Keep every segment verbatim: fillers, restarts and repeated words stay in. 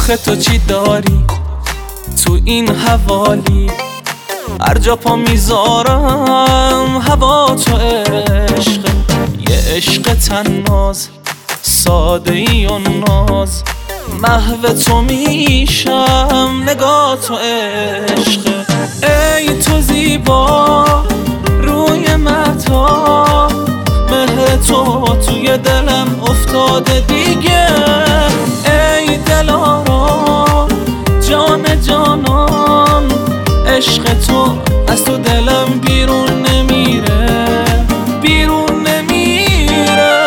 آخه تو چی داری تو این حوالی؟ هر جا پا میذارم هوا تو عشق، یه عشق تناز ساده ای و ناز، محو تو میشم نگاه تو عشق. ای تو زیبا روی مهتاب، مهر تو توی دلم افتاده دیگه. ای دلارام جان جانان، عشق تو از تو دلم بیرون نمیره، بیرون نمیره.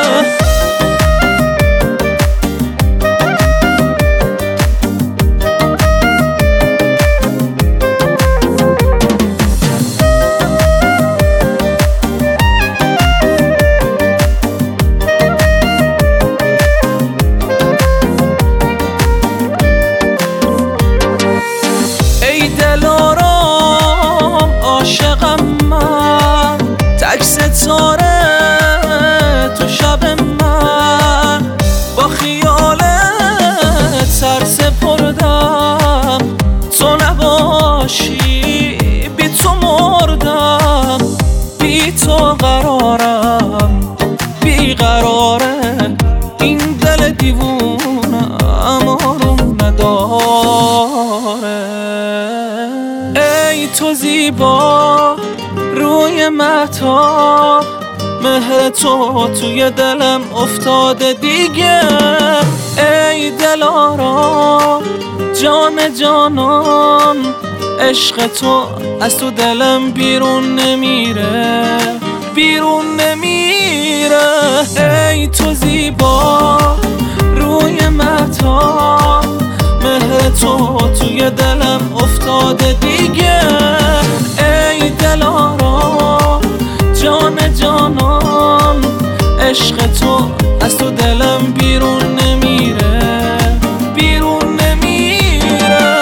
ای دلارام عاشقم من، تک ستاره تو شب من، با خیالت سر سپردم، تو نباشی بی تو مردم، بی تو قرارم بی قراره، این دل دیوونم آروم نداره. ای تو زیبا روی مهتاب، مهر تو توی دلم افتاده دیگه. ای دلارام جان جانان، عشق تو از تو دلم بیرون نمیره، بیرون نمیره. ای تو زیبا روی مهتاب، مهر تو توی دلم افتاده دیگه. ای دلارام جان جانان، عشق تو از تو دلم بیرون نمیره، بیرون نمیره.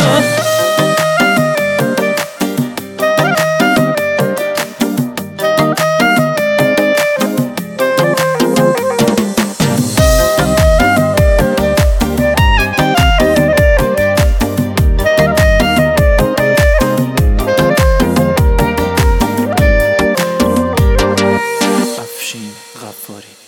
افشین غفاری.